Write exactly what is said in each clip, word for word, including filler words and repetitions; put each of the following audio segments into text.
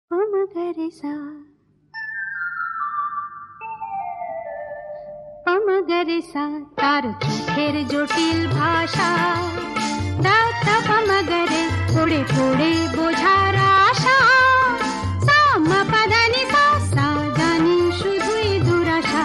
পমগরেসা পমগরেসা তার চোখের জটিল ভাষা, দাতা পমগরে পড়ে পড়ে বোঝার আশা, সামা পাদানি সা সা জানি শুধুই দুরাশা।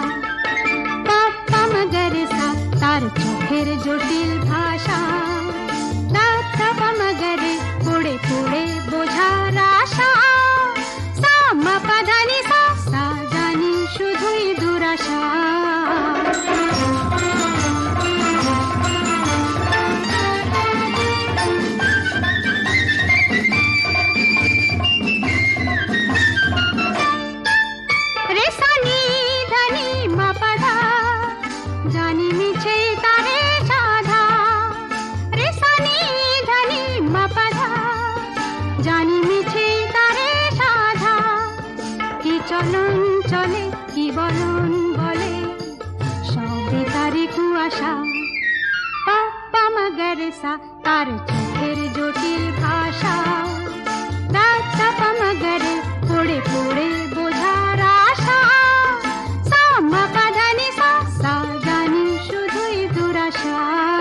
পমগরেসা তার চোখের জটিল ভাষা, দাতা পমগরে পড়ে পড়ে বোঝার আশা, সামা পাদানি সা সা জানি শুধুই দুরাশা। জানি মিছে তারে সাধা, রেসানি ধানি মাপাধা, জানি মিছে তারে সাধা। কি চলন চলে কি বলন বলে, সবে তারে কুয়াশা। পমগরেসা তার চোখের জটিল ভাষা, দাতা পমগরে পড়ে পড়ে বোঝার আশা, সামা পাধানি সা সা জানি শুধুই দুরাশা।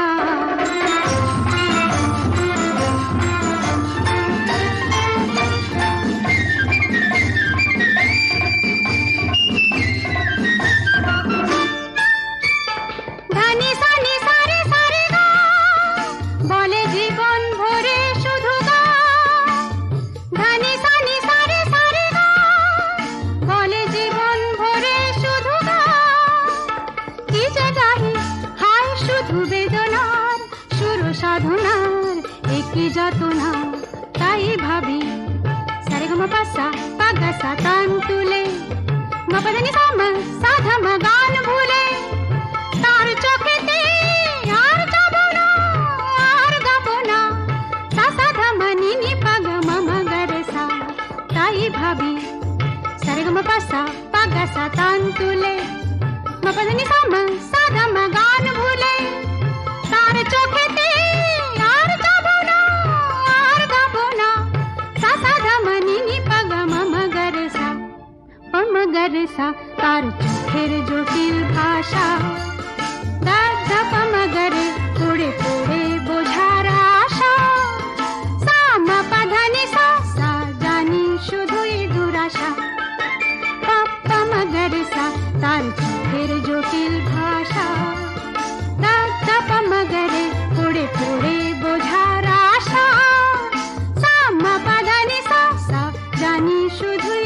ধানি সানি সারে সারে গা, বলে জীবন ভরে শুধু গা। ধানি সানি সারে সারে গা, বলে জীবন ভরে শুধু গা। কি যে গাহি হায় শুধু বেদনার, সুর সাধনার একই যাতনা। তাই ভাবি সারে গা মা পা সা পা গা সা তান তুলে, মা পা ধা নি সা মা সা ধা মা গান ভুলে। তার চোখেতে আর যাব না আর গাব না, সা সা ধা মা নি নি পা গা মা মা গা রে সা। তাই ভাবি সারে গা মা পা সা পা গা সা তান তুলে, মা পা ধা নি সা মা সা ধা মা গান ভুলে। তার চোখেতে আর যাব না আর গাব না, সা সা ধা মা নি নি পা গা মা মা গা রে সা। পমগরেসা তার চোখের জটিল ভাষা, দাদা পমগরে পড়ে পড়ে বোঝার আশা, সামা পাধানি সা সা জানি শুধুই দুরাশা। পমগরেসা তার চোখের জটিল ভাষা, দাদা পমগরে পড়ে পড়ে বোঝার আশা, সামা পাধানি সা সা জানি শুধুই